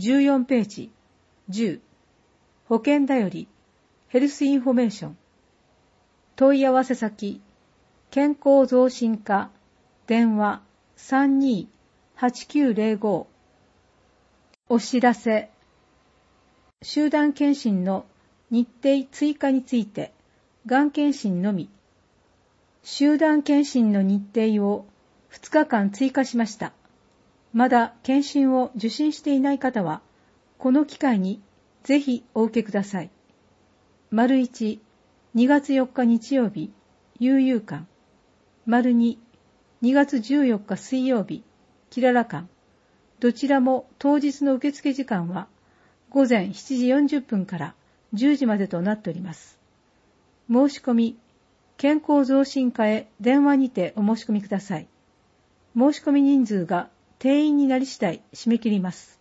14ページ。10、保険だより、ヘルスインフォメーション。問い合わせ先、健康増進課、電話 32-8905。お知らせ。集団検診の日程追加について、がん検診のみ。集団検診の日程を2日間追加しました。まだ検診を受診していない方は、この機会にぜひお受けください。1、2月4日日曜日、悠々館。2、2月14日水曜日、きらら館。どちらも当日の受付時間は午前7時40分から10時までとなっております。申し込み、健康増進課へ電話にてお申し込みください。申し込み人数が定員になり次第締め切ります。